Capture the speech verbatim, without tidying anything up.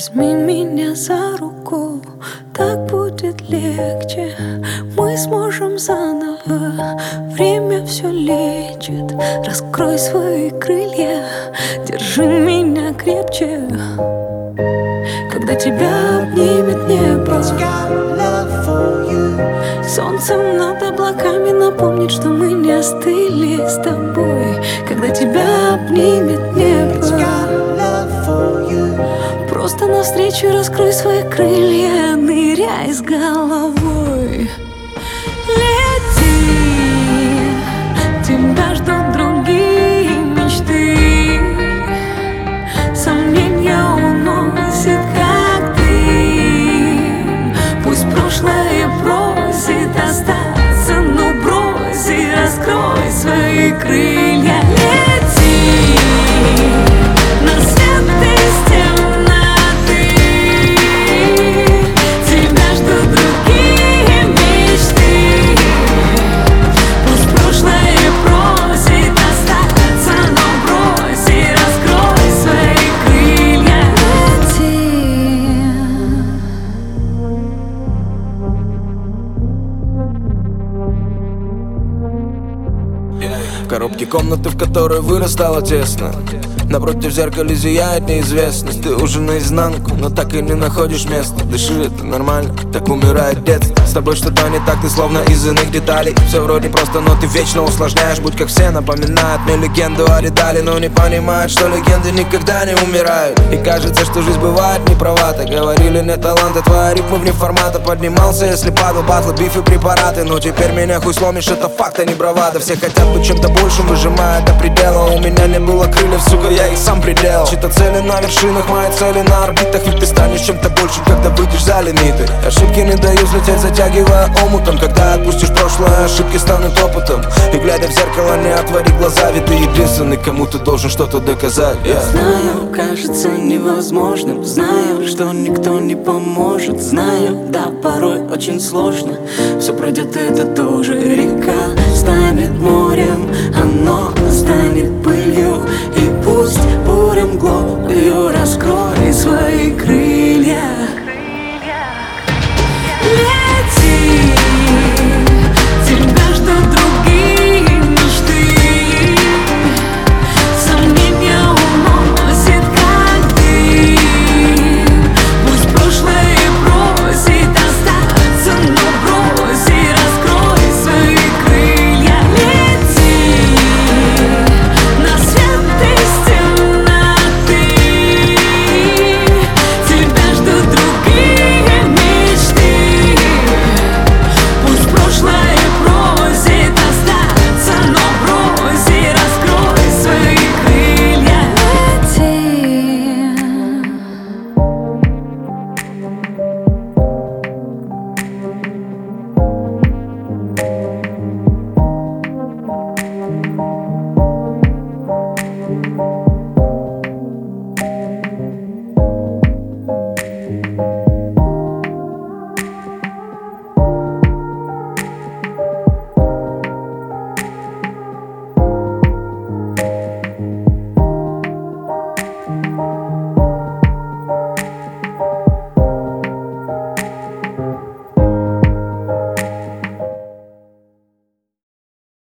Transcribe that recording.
Возьми меня за руку, так будет легче. Мы сможем заново, время все лечит. Раскрой свои крылья, держи меня крепче. Когда тебя обнимет небо, солнцем над облаками напомнит, что мы не остыли с тобой. Когда тебя обнимет небо, просто навстречу раскрой свои крылья, ныряй с головой. Лети, тебя ждут другие мечты. Сомнения уносит, как ты. Пусть прошлое просит остаться, но брось и раскрой свои крылья. Лети на свет из темноты. Тебя ждут другие мечты. Пусть прошлое просит остаться, но брось и раскрой свои крылья. В коробке комнаты, в которой вырос, стало тесно. Напротив зеркала зияет неизвестность. Ты уже наизнанку, но так и не находишь места. Дыши, это нормально, так умирает детство. С тобой что-то не так, ты словно из иных деталей. Все вроде просто, но ты вечно усложняешь. Будь как все, напоминает мне легенду о Ридале. Но не понимают, что легенды никогда не умирают. И кажется, что жизнь бывает неправата. Говорили, нет таланта, твои ритмы вне формата. Поднимался, если падал, батлы, биф и препараты. Но теперь меня хуй сломишь, это факт, а не бравада. Все хотят быть чем-то большим, выжимая до предела. У меня не было крыльев, сука, я их сам предел. Чьи-то цели на вершинах, мои цели на орбитах. Ведь ты станешь чем-то большим, когда выйдешь за лимиты. Ошибки не дают взлететь, затягивая омутом. Когда отпустишь прошлое, ошибки станут опытом. И глядя в зеркало, не отвори глаза. Ведь ты единственный, кому ты должен что-то доказать, yeah. Знаю, кажется невозможным. Знаю, что никто не поможет. Знаю, да, порой очень сложно. Все пройдет, это тоже река станет морем.